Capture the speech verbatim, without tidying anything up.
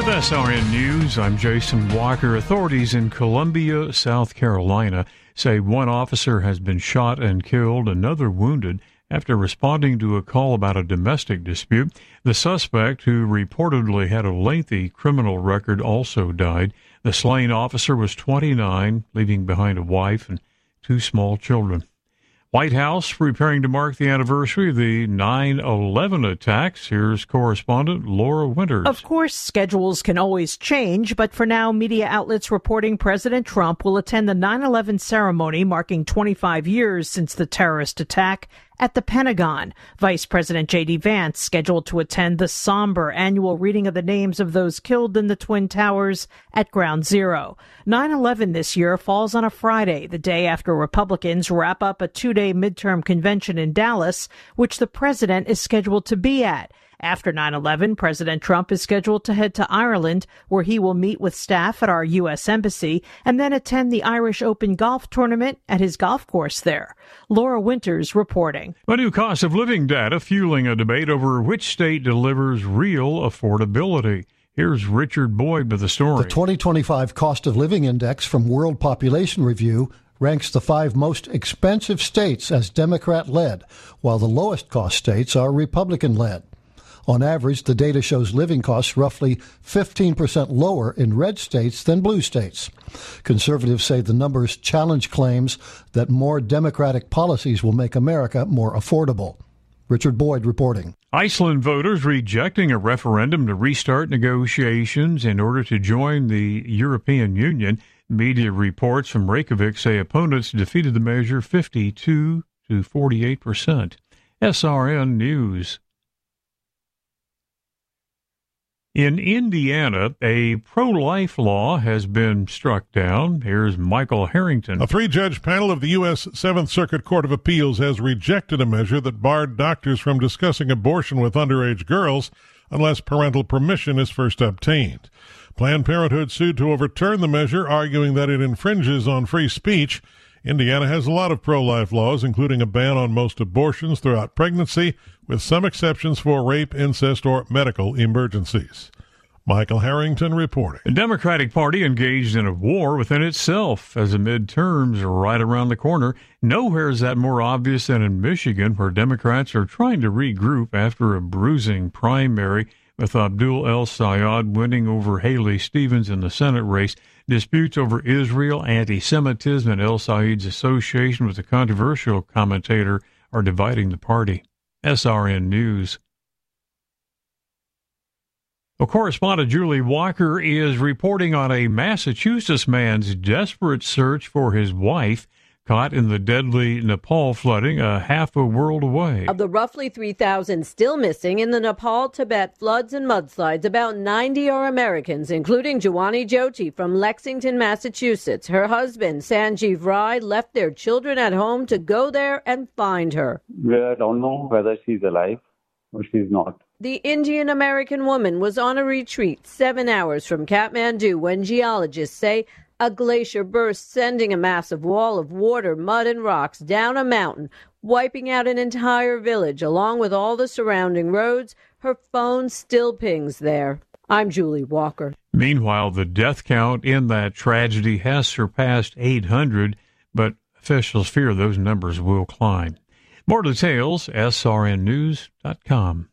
S R N News, I'm Jason Walker. Authorities in Columbia, South Carolina, say one officer has been shot and killed, another wounded, after responding to a call about a domestic dispute. The suspect, who reportedly had a lengthy criminal record, also died. The slain officer was twenty-nine, leaving behind a wife and two small children. White House preparing to mark the anniversary of the nine eleven attacks. Here's correspondent Laura Winters. Of course, schedules can always change, but for now, media outlets reporting President Trump will attend the nine eleven ceremony marking twenty-five years since the terrorist attack at the Pentagon. Vice President J D. Vance scheduled to attend the somber annual reading of the names of those killed in the Twin Towers at Ground Zero. nine eleven this year falls on a Friday, the day after Republicans wrap up a two-day midterm convention in Dallas, which the president is scheduled to be at. After nine eleven, President Trump is scheduled to head to Ireland, where he will meet with staff at our U S Embassy and then attend the Irish Open golf tournament at his golf course there. Laura Winters reporting. A new cost of living data fueling a debate over which state delivers real affordability. Here's Richard Boyd with the story. The twenty twenty-five Cost of Living Index from World Population Review ranks the five most expensive states as Democrat-led, while the lowest-cost states are Republican-led. On average, the data shows living costs roughly fifteen percent lower in red states than blue states. Conservatives say the numbers challenge claims that more democratic policies will make America more affordable. Richard Boyd reporting. Iceland voters rejecting a referendum to restart negotiations in order to join the European Union. Media reports from Reykjavik say opponents defeated the measure fifty-two to forty-eight percent. S R N News. In Indiana, a pro-life law has been struck down. Here's Michael Harrington. A three-judge panel of the U S Seventh Circuit Court of Appeals has rejected a measure that barred doctors from discussing abortion with underage girls unless parental permission is first obtained. Planned Parenthood sued to overturn the measure, arguing that it infringes on free speech. Indiana has a lot of pro-life laws, including a ban on most abortions throughout pregnancy, with some exceptions for rape, incest, or medical emergencies. Michael Harrington reporting. The Democratic Party engaged in a war within itself as the midterms are right around the corner. Nowhere is that more obvious than in Michigan, where Democrats are trying to regroup after a bruising primary, with Abdul El-Sayed winning over Haley Stevens in the Senate race. Disputes over Israel, anti-Semitism, and El-Sayed's association with the controversial commentator are dividing the party. S R N News. A correspondent, Julie Walker, is reporting on a Massachusetts man's desperate search for his wife, caught in the deadly Nepal flooding a half a world away. Of the roughly three thousand still missing in the Nepal-Tibet floods and mudslides, about ninety are Americans, including Jawani Jyoti from Lexington, Massachusetts. Her husband, Sanjeev Rai, left their children at home to go there and find her. We don't know whether she's alive or she's not. The Indian-American woman was on a retreat seven hours from Kathmandu when geologists say a glacier burst, sending a massive wall of water, mud, and rocks down a mountain, wiping out an entire village, along with all the surrounding roads. Her phone still pings there. I'm Julie Walker. Meanwhile, the death count in that tragedy has surpassed eight hundred, but officials fear those numbers will climb. More details, S R N news dot com.